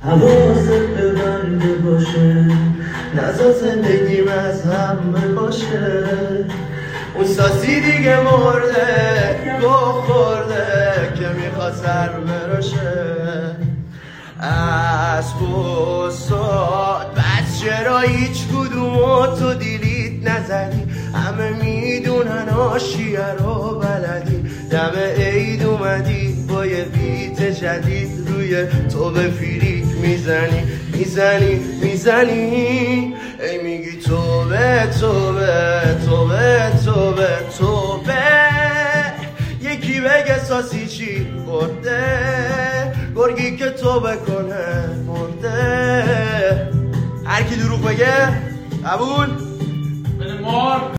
حواست به بنده باشه، نزا زندگیم از همه باشه. اون ساسی دیگه مرده، گو خورده که میخواد سر براشه. از بسات بس چرا هیچ کدوم تو دیلیت نزدی؟ همه میدونن آشیه رو بلدی. دم عید اومدی با یه بیت جدید، روی تو به فریک میزنی ای میگی توبه توبه توبه توبه توبه. یکی بگه ساسی چی خورده، گرگی که توبه کنه مرده. هر کی دروغ بگه قبول بده مار.